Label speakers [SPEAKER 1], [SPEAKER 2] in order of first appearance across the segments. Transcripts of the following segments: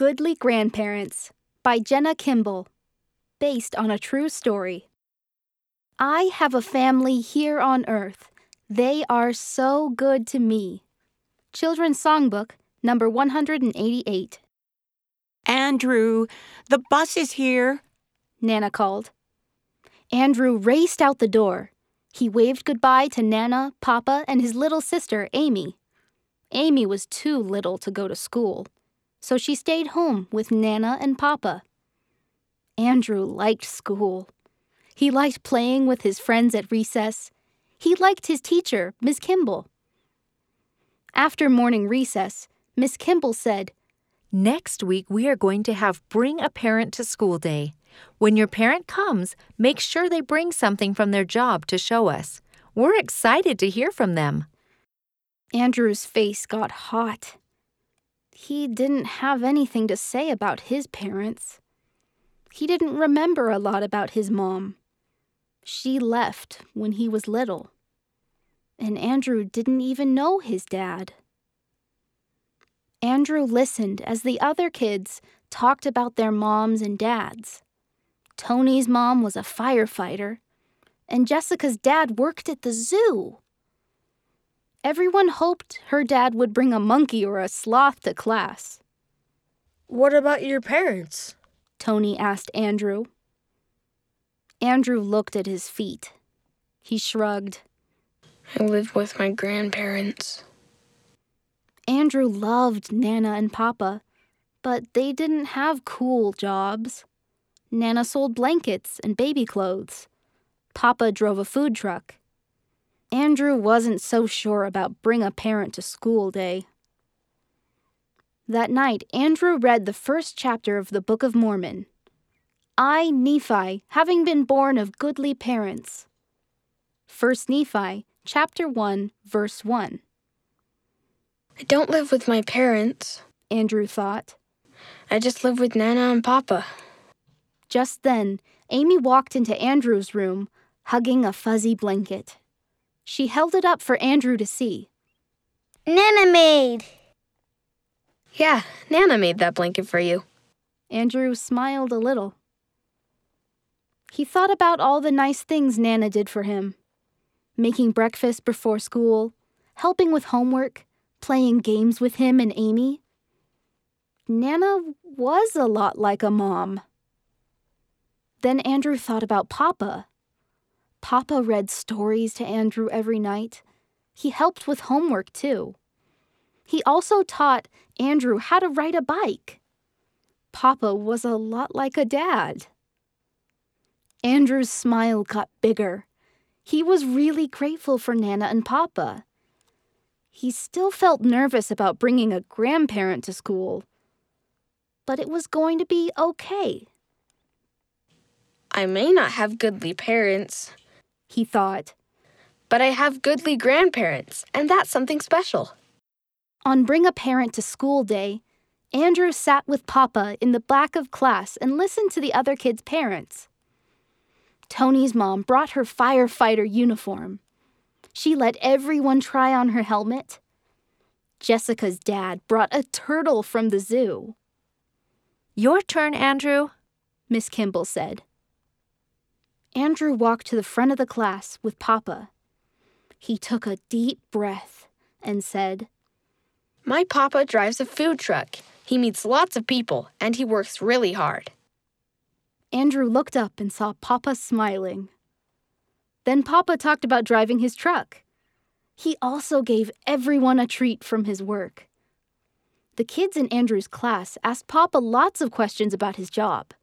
[SPEAKER 1] Goodly Grandparents by Jenna Kimball, based on a true story. I have a family here on earth. They are so good to me. Children's Songbook, number 188.
[SPEAKER 2] Andrew, the bus is here,
[SPEAKER 1] Nana called. Andrew raced out the door. He waved goodbye to Nana, Papa, and his little sister, Amy. Amy was too little to go to school, so she stayed home with Nana and Papa. Andrew liked school. He liked playing with his friends at recess. He liked his teacher, Miss Kimball. After morning recess, Miss Kimball said,
[SPEAKER 3] "Next week we are going to have Bring a Parent to School Day. When your parent comes, make sure they bring something from their job to show us. We're excited to hear from them."
[SPEAKER 1] Andrew's face got hot. He didn't have anything to say about his parents. He didn't remember a lot about his mom. She left when he was little. And Andrew didn't even know his dad. Andrew listened as the other kids talked about their moms and dads. Tony's mom was a firefighter, and Jessica's dad worked at the zoo. Everyone hoped her dad would bring a monkey or a sloth to class.
[SPEAKER 4] "What about your parents?"
[SPEAKER 1] Tony asked Andrew. Andrew looked at his feet. He shrugged.
[SPEAKER 4] "I live with my grandparents."
[SPEAKER 1] Andrew loved Nana and Papa, but they didn't have cool jobs. Nana sold blankets and baby clothes. Papa drove a food truck. Andrew wasn't so sure about Bring a Parent to School Day. That night, Andrew read the first chapter of the Book of Mormon. I, Nephi, having been born of goodly parents. 1 Nephi, chapter 1, verse 1.
[SPEAKER 4] "I don't live with my parents,"
[SPEAKER 1] Andrew thought.
[SPEAKER 4] "I just live with Nana and Papa."
[SPEAKER 1] Just then, Amy walked into Andrew's room, hugging a fuzzy blanket. She held it up for Andrew to see.
[SPEAKER 5] "Nana made."
[SPEAKER 4] "Yeah, Nana made that blanket for you."
[SPEAKER 1] Andrew smiled a little. He thought about all the nice things Nana did for him. Making breakfast before school, helping with homework, playing games with him and Amy. Nana was a lot like a mom. Then Andrew thought about Papa. Papa read stories to Andrew every night. He helped with homework, too. He also taught Andrew how to ride a bike. Papa was a lot like a dad. Andrew's smile got bigger. He was really grateful for Nana and Papa. He still felt nervous about bringing a grandparent to school, but it was going to be okay.
[SPEAKER 4] "I may not have goodly parents,"
[SPEAKER 1] he thought,
[SPEAKER 4] "but I have goodly grandparents, and that's something special."
[SPEAKER 1] On Bring a Parent to School Day, Andrew sat with Papa in the back of class and listened to the other kids' parents. Tony's mom brought her firefighter uniform. She let everyone try on her helmet. Jessica's dad brought a turtle from the zoo.
[SPEAKER 3] "Your turn, Andrew,"
[SPEAKER 1] Miss Kimball said. Andrew walked to the front of the class with Papa. He took a deep breath and said,
[SPEAKER 4] "My papa drives a food truck. He meets lots of people, and he works really hard."
[SPEAKER 1] Andrew looked up and saw Papa smiling. Then Papa talked about driving his truck. He also gave everyone a treat from his work. The kids in Andrew's class asked Papa lots of questions about his job.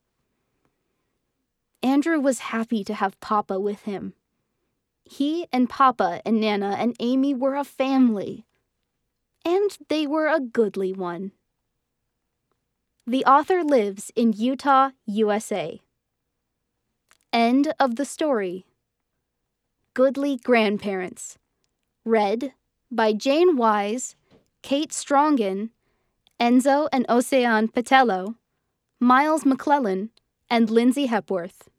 [SPEAKER 1] Andrew was happy to have Papa with him. He and Papa and Nana and Amy were a family. And they were a goodly one. The author lives in Utah, USA. End of the story. Goodly Grandparents. Read by Jane Wise, Kate Strongen, Enzo and Ocean Patello, Miles McClellan, and Lindsay Hepworth.